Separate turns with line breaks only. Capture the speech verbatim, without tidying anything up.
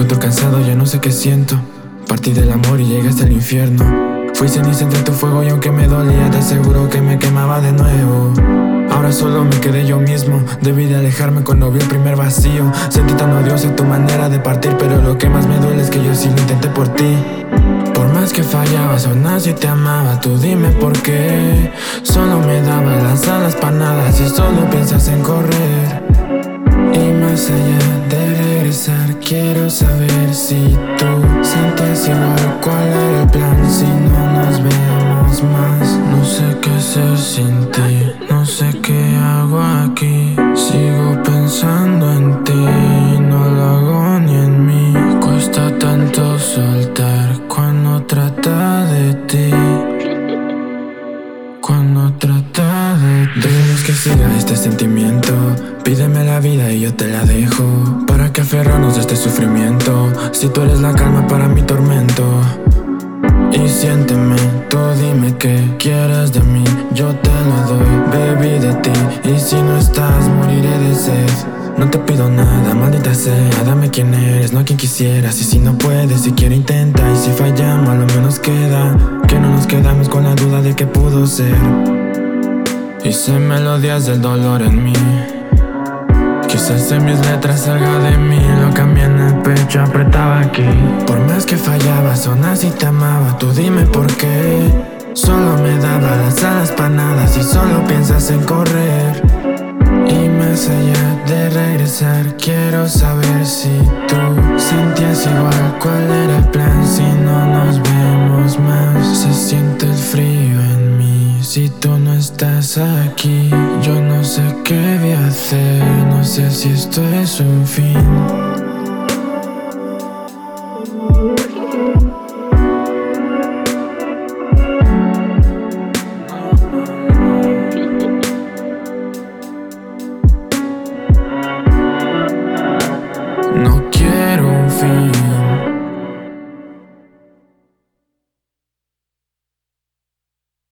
encuentro cansado, ya no sé qué siento. Partí del amor y llegué hasta el infierno. Fui ceniza entre tu fuego y aunque me dolía, te aseguro que me quemaba de nuevo. Ahora solo me quedé yo mismo. Debí de alejarme cuando vi el primer vacío. Sentí tan odiosa tu manera de partir, pero lo que más me duele es que yo sí lo intenté por ti. Por más que fallabas, aún así te amaba. Tú dime por qué. Solo me daba las alas para nada si solo piensas en correr. Y más allá de regresar, quiero saber si tú sientes igual. ¿Cuál era el plan si no nos vemos más? No sé qué hacer sin ti, no sé qué hago aquí. Sigo pensando en ti, no lo hago ni en mí. Cuesta tanto soltar cuando trata de ti. Cuando trata de ti. Debemos que siga este sentimiento. Pídeme la vida y yo te la dejo. ¿Para qué aferrarnos a este sufrimiento? Si tú eres la calma para mi tormento. Y siénteme, tú dime qué quieres de mí. Yo te lo doy, bebí de ti. Y si no estás, moriré de sed. No te pido nada, maldita sea. Dame quién eres, no quien quisieras. Y si no puedes, si quiero intenta. Y si fallamos, a lo menos queda que no nos quedamos con la duda de que pudo ser. Hice melodías del dolor en mí. Quizás en mis letras salga de mí. Lo cambié en el pecho, apretaba aquí. Por más que fallabas, aún así te amaba. Tú dime por qué. Solo me daba las alas para nada si solo piensas en correr. Y más allá de regresar, quiero saber si tú sentías igual. ¿Cuál era el plan si no nos vemos más? Se siente el frío en mí si tú no estás aquí. Yo no sé qué voy a hacer, no sé si esto es un fin.